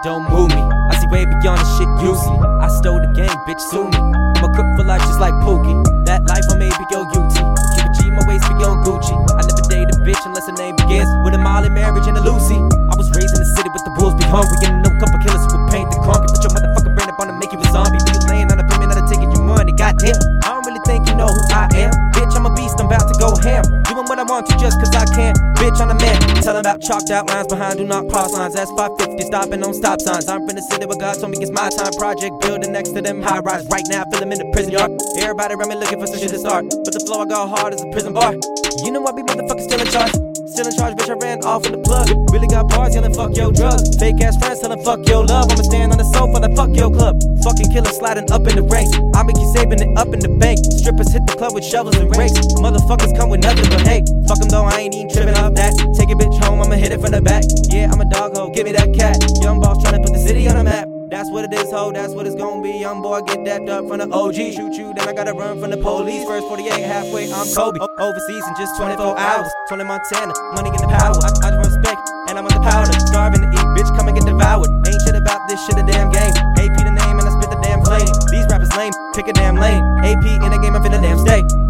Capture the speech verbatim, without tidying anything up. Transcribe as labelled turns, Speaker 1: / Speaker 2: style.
Speaker 1: don't move me. I see way beyond the shit you see. I stole the game, bitch, sue me. I'm a crook for life just like Pookie. That life I made be your U T. Keep a G, my waist be your Gucci. I never date a bitch unless her name begins with a Molly marriage and a Lucy. I was raised in the city with the wolves be hungry, and no couple killers who would paint the concrete. Put your motherfucking brain up on to make you a zombie. Be you laying on a payment out of taking your money. Goddamn, I don't really think you know who I am. Bitch, I'm a beast, I'm about to go ham. Doing what I want to just cause I can. Bitch, I'm a man. Tellin' about chalked out lines behind do not cross lines. That's five fifty, stopping on stop signs. I'm finna sit there with God told me it's my time. Project building next to them high rise. Right now, I feel them in the prison yard. Everybody around me looking for some shit to start, but the flow I got hard as a prison bar. You know I be motherfucking still in charge. Still in charge, bitch, I ran off with the plug. Really got bars yelling fuck your drugs. Fake ass friends telling fuck your love. I'ma stand on the sofa like fuck your club. Fucking killer sliding up in the ranks. I'ma keep saving it up in the bank. Strippers hit the club with shovels and rakes. Motherfuckers come with nothing but hate. Fuck them though, I ain't even tripping off that. Take a bitch home, I'ma hit it from the back. Yeah, I'm a dog ho, give me that cat. Young boss tryna put the city on the map. That's what it is, ho, that's what it's gon' be. Young boy, get that up from the O G. Shoot you, then I gotta run from the police. First forty-eight, halfway, I'm Kobe. O- Overseas in just twenty-four hours. Tony Montana, money in the power. I, I just want respect, and I'm on the powder. Starving to eat, bitch, come and get devoured. Ain't shit about this shit a damn game. A P the name, and I spit the damn flame. These rappers lame, pick a damn lane. A P in the game, I'm finna damn stay.